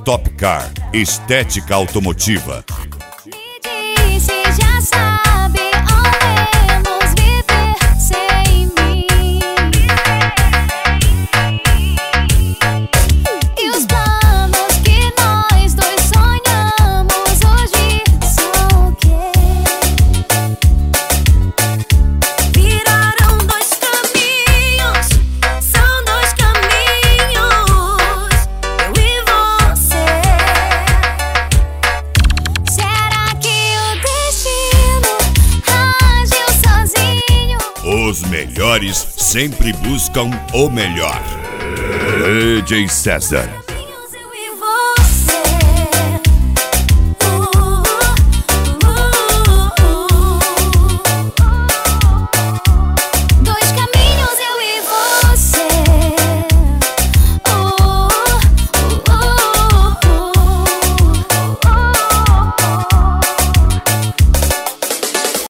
Stock Car, estética automotiva. Me diz se já sabe, podemos viver sem mim. E os planos que nós dois sonhamos hoje são o quê? Viraram dois caminhos, são dois caminhos, eu e você. Será que o destino agiu sozinho? Os melhores sempre buscam o melhor. DJ César.